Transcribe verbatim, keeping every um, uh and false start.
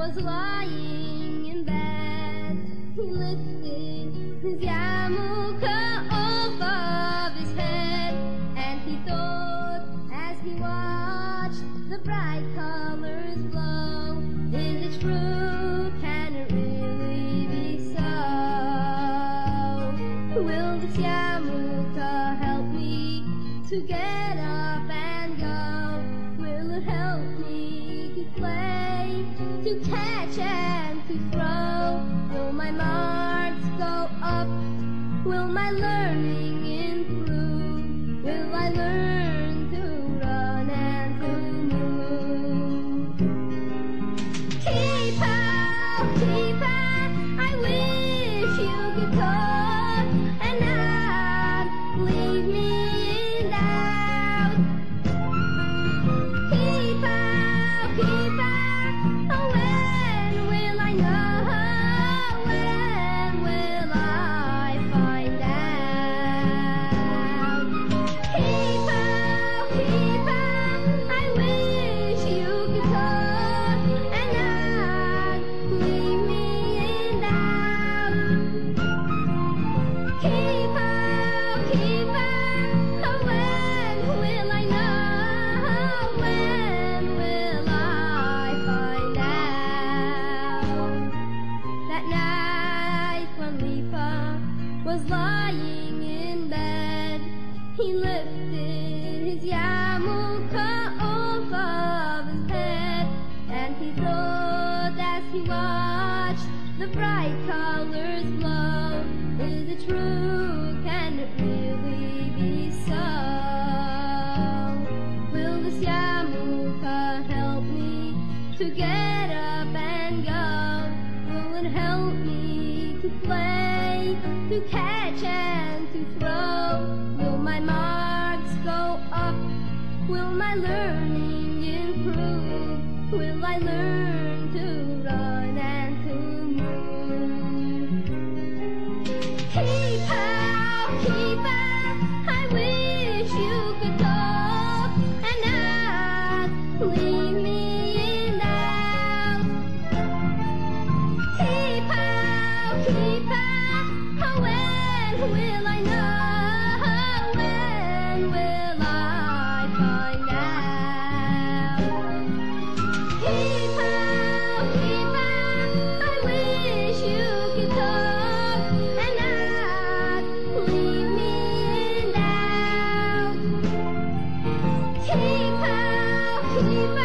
was lying in bed. He lifted his yarmulke off of his head, and he thought as he watched the bright colors glow, is it true? Can it really be so? Will this yarmulke help me to get up and go? Will it help me to play, to catch and to throw? Will my marks go up? Will my learning improve? Will I learn to run and to move? Keeper, keeper, I wish you could come and not leave me in doubt. Keeper, keeper, oh, when will I know? When will I find out? Keeper, keeper, I wish you could come and not leave me in doubt. Keeper, keeper, oh, when will I know? When will I find out? That night when Lipa was lying in bed, he lifted his yarmulke off of his head, and he thought as he watched the bright colors glow, is it true? Can it really be so? Will this yarmulke help me to get up and go? Will it help me to play, to catch and to throw? Will my marks go up? Will my learning improve? Will I learn to run and to move? Keeper, keeper, I wish you could come and not leave me in doubt. Keeper, keeper, oh, when will I know? When will I find out? Keeper, keeper, I wish you could come and not leave me in doubt. Keeper, keeper,